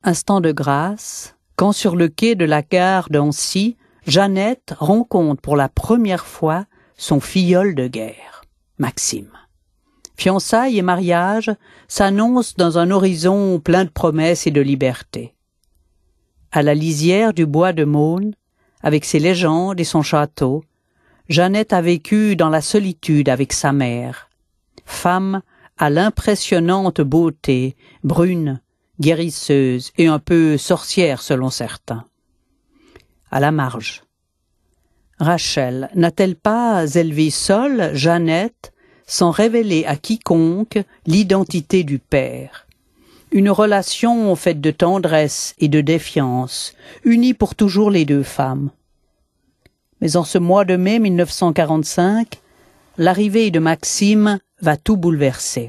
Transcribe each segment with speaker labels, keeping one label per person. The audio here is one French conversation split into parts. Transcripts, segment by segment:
Speaker 1: Instant de grâce, quand sur le quai de la gare d'Annecy, Jeannette rencontre pour la première fois son filleul de guerre, Maxime. Fiançailles et mariage s'annoncent dans un horizon plein de promesses et de liberté. À la lisière du bois de Maulne, avec ses légendes et son château, Jeannette a vécu dans la solitude avec sa mère, femme à l'impressionnante beauté, brune, guérisseuse et un peu sorcière selon certains. À la marge. Rachel n'a-t-elle pas élevé seule Jeannette sans révéler à quiconque l'identité du père? Une relation faite de tendresse et de défiance, unie pour toujours les deux femmes. Mais en ce mois de mai 1945, l'arrivée de Maxime va tout bouleverser.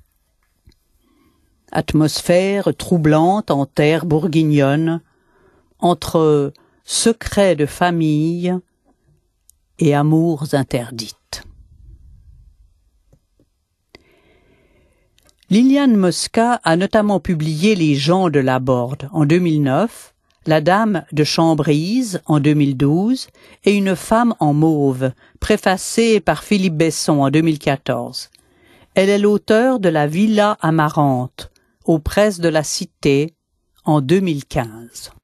Speaker 1: Atmosphère troublante en terre bourguignonne, entre secrets de famille et amours interdites. Liliane Mosca a notamment publié Les gens de Laborde en 2009, La dame de Chambrise en 2012 et Une femme en mauve, préfacée par Philippe Besson en 2014. Elle est l'auteure de La Villa Amarante, aux presses de la Cité, en 2015.